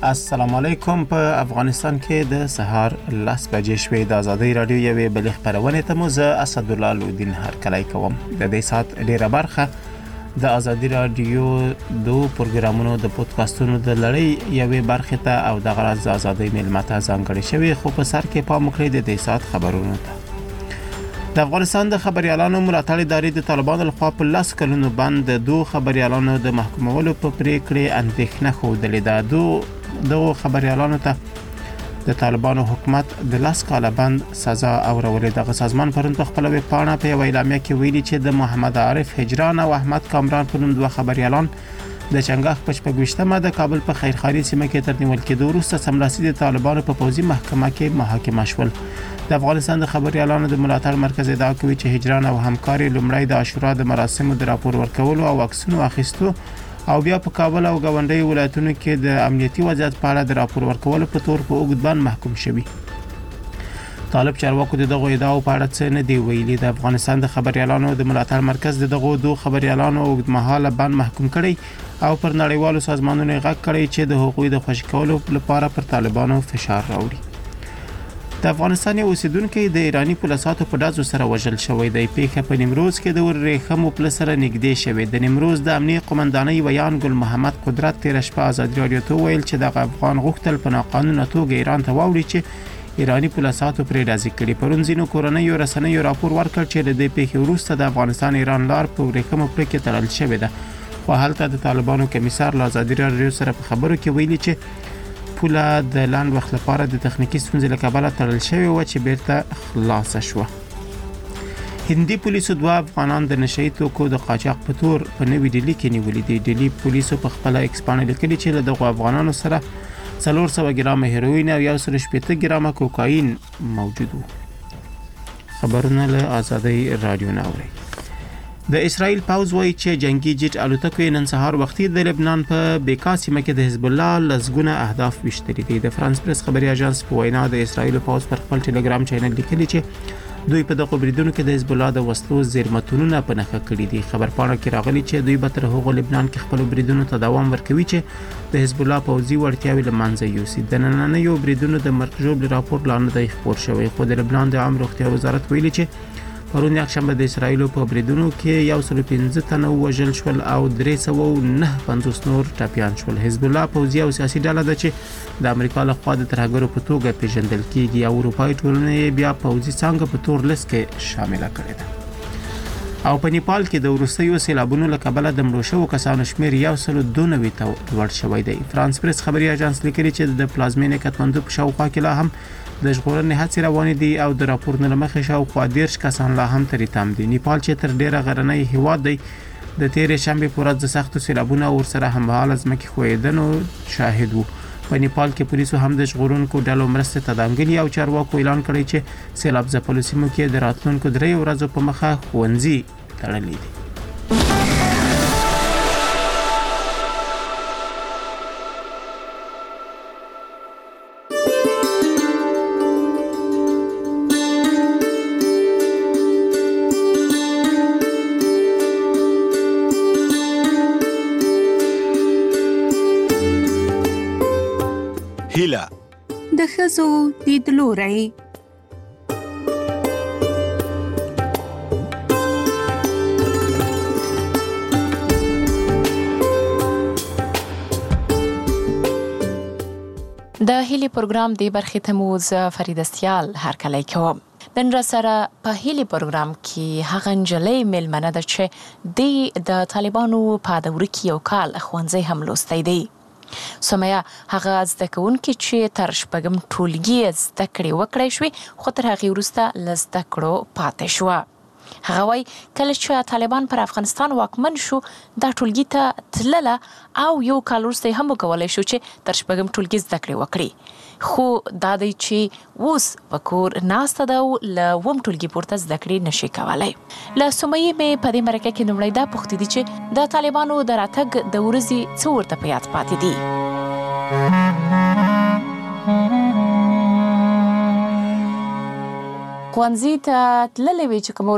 السلام علیکم. په افغانستان کې د سهار 10 بجې شوې د ازادۍ رادیو یوې بلې خپرونې ته مو زه اسدالله لودین هرکلی کوم. د دې ساعت ډیره برخه د ازادۍ رادیو دو پروګرامونو د پودکاسټونو د لړۍ یوې برخې ته او د غرض د ازادۍ میلمه ته ځانګړې شوې، خو په سر کې پام وکړئ د دې ساعت خبرونو ته. د افغانستان د خبريالانو ملاتړ ادارې د طالبانو لخوا په 10 کلونو باندې د دوه خبريالانو د محکومولو په پریکړې اندېښنه ښودلې ده. دغه خبريالانو ته د طالبانو حکومت د 10 کاله بند سزا اورولې. دغه سازمان پرون په خپل ویب پاڼه په یو اعلامیه کې ویلي چې د محمد عارف هجران او احمد کامران په نوم دوه خبريالان د چنګاښ په 26مه د کابل په خیرخاني سیمه کې تر نیول کېدو وروسته سملاسي د طالبانو په پوځي محکمه کې محاکمه شول. د افغانستان د خبريالانو د ملاتړ مرکز ادعا کوي چې هجران او همکاري لومړی د عاشورا د مراسمو د راپور ورکولو او عکسونو اخیستو او بیا په کابل او غونډۍ ولایتونو کې د امنیتي وضعیت په اړه د راپور ورکولو په تور په اوږد بند محکوم شوی. طالب چارواکو د دغه ادعاو په اړه څه نه دی ویلي. د افغانستان د خبريالانو د ملاتړ مرکز د دغه دوه خبريالانو اوږدمهاله بند محکوم کړي او پر نړیوالو سازمانونو غږ کړي چې د حقوقي د خوشی کولو لپاره پر طالبانو فشار راوړي. د افغانستان اوسیدونکو د ایرانی پولیساتو په دازو سره وژل شوی دی. پیښه په نیمروز کې د ورېخمو پل سره نږدې شوی. د نیمروز د امنیه قومندانۍ ویان ګل محمد قدرت تیر شپه ازادي رادیو ته ویل چې د افغان غوښتل په ناقانونه توګه ایران ته واوړي چې ایرانی پولیساتو پرې ډازې کړي. پرون ځینو کورنیو رسنیو راپور ورکړ چې د دې پیښې وروسته د افغانستان ایران لار په ورېخمو پل کې تړل شوې ده، خو هلته د طالبانو کمیسار له ازادي رادیو سره په خبرو کې ویلي چې پوله د لاند وخت لپاره د تخنیکی ستونزې له کبله تړل شوی و چې بیرته خلاص شوه. هندي پولیسو دوه افغانان د نشئی توکو د قاچاق په تور په نوې ډیلی کې نیولي دي. ډیلی پولیسو په خپل ایکس باندې لیکلي چې له دغه افغانانو سره 400 ګرام هیروین او 180 ګرام کوکاین موجود وو. خبرونه له ازادۍ رادیو ناوړي. د اسرائیل پوځ وایي چې جنگي جیټ الوتکو نن سهار وختي د لبنان په بیکا سیمه کې د حزب الله لزګونه اهداف وشتري دي. د فرانس پریس خبري اژانس په وینا د اسرائیل پوځ پر خپل ټلګرام چینل لیکلي چې دوی په دغه بریدونو کې د حزب الله د وسلو زیرمتونونه په نښه کړي دي. خبر پاڼه کې راغلي چې دوی به تر هغه لبنان کې خپل بریدونو ته دوام ورکوي چې د حزب الله پوځي وړتیاوې له منځه یوسي. د نننیو بریدونو د مرکزوب راپور لاندې دی خبر شوی، خو د لبنان د عام روغتیا وزارت ویلي چې پرون یکشنبه د اسرائیل په بریدونو کې 115 تنه وژل شول او 359 نور ټپیان شول. حزب الله پوځي او سیاسي ډله ده چې د امریکا له خوا د ترهګرو په توګه پیژندل کیږي او اروپایي ټولنې بیا پوځي څنګه په تور لیست کې شامل کړي ده. او په نیپال کې د وروستیو سیلابونو له کبله د مړو شوو کسانو شمیر 192 ته لوړ شوی دی. فرانس پریس خبري اژانس لیکلي چې د پلازمینې کاتماندو په شاوخوا کې لا هم د ژغورنې هڅې روانې دي او د راپورونو له مخې شاوخوا 10 کسان لا هم ترې تم دي. نیپال چې تر ډیره غرنی هیواد دی د تیرې شنبې په ورځ د سختو سیلابونو او ورسره هممهاله ځمکې ښویېدنو شاهد وو. په نیپال کې پولیسو هم د ژغورونکو ډلو مرستې ته دانګلي او چارواکو اعلان کړی چې سیلاب ځپلو سیمو کې د راتلونکو 3 ورځو په مخه ښوونځي تړلي دي. د ښځو لیدلوری. د هیلي پروګرام دی برخې ته مو زه فریده سیال هرکلی کوم. نن را سره په هیلي پروګرام کې هغه نجلۍ میلمنه ده چې د طالبانو په دوره کې یو کال ښوونځی هم لوستی دی. سمیه هغه زده کوونکې چې تر شپږم ټولګي زده کړې وکړی شوې، خو تر هغې وروسته له زده کړو پاتې شوه. هغه وایي کله چې طالبان پر افغانستان واکمن شو دا ټولګي ته تلله او یو کال وروسته هم وکولی شو چې تر شپږم ټولګي زده کړې وکړي، خو دا دی چې اوس په کور ناسته ده او له اووم ټولګي پورته زده کړې نشي کولی. له سمیې مې په دې مرکه کې لومړی دا پوښتې دي چې د طالبانو د راتګ د ورځې څه ورته په یاد پاتې دي. ښوونځي ته تللی وې چې کومه